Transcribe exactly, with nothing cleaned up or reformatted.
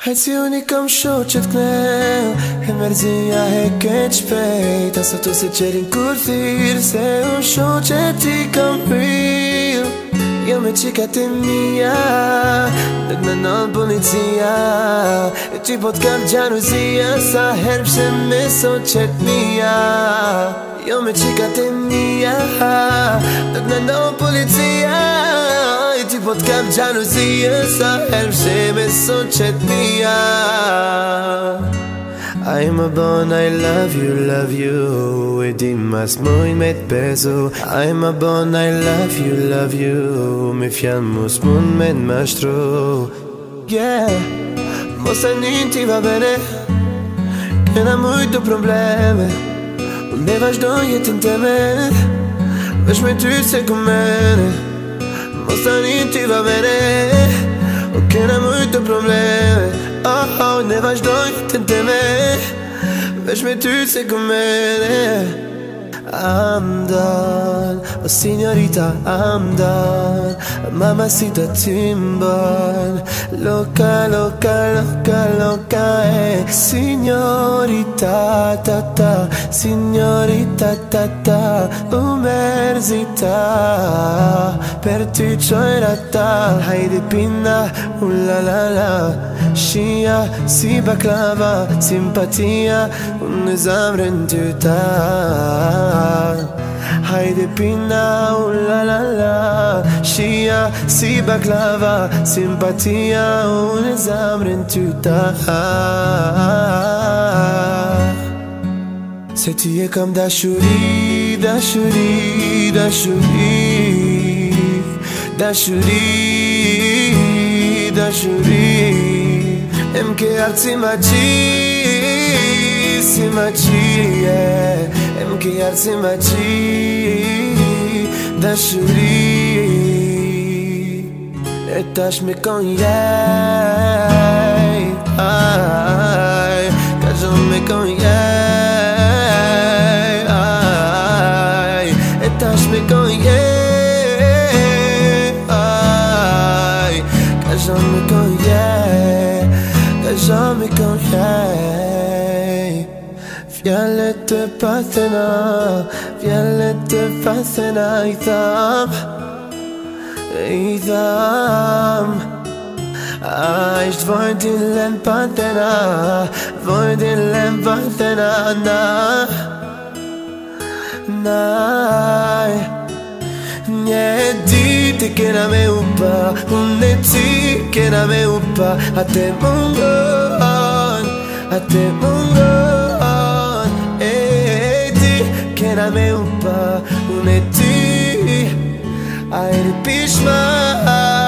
Hajt si unë i kam shoqet knell E mërzia e keq shpejt Asa tu se qerin kur thirë Se unë shoqet ti kam ril Jo me qikat e mija Nuk me nëllë policia E ty po t'kam gjanuzia Sa herb se me shoqet mija Jo me qikat e mija Nuk me nëllë policia E ty po t'kam gjanuzia Sa herb se me shoqet mija Ai më bon, I love you, love you E di mas muj me t'bezu Ai më bon, I love you, love you Me fjall mus mund me t'mashtru Yeah, mos e njën ti va bene Kena mujtu probleme Unë e vazhdoj jetin teme Vesh me ty se ku mene Mos e njën ti va bene O kena mujtu probleme Oh, oh, ne vazhdoj të teme Vesh me ty se ku mene I'm done Oh, signorita, I'm done Mamacita timbon Loca, loca, loca, loca eh. Signorita, ta, ta Signorita, ta, ta U merzita Per ty qojra ta Hajde pina, u la la la Shia, si baklava Simpatia, unë zamrën ty ta Hajde pina, u la la la Shia, si baklava Simpatia, unë zamrën ty ta Se ti e kam dashuri, dashuri, dashuri Dashuri, dashuri E m'ke ardë si maqi, si maqi yeah. E m'ke ardë si maqi, dashuri E tash me konjej, ka zhon me konjej E tash me konjej, ka zhon me konjej Jamais qu'on hey Fjallet të pathena Fjallet të pathena I tham I tham A ishtë vojnë t'i len pathena Vojnë t'i len pathena Na Na Një ditë kena me upa Unë e ti kena me upa A te mungon A te mungon E ti kena me upa Unë e ti A e ripishma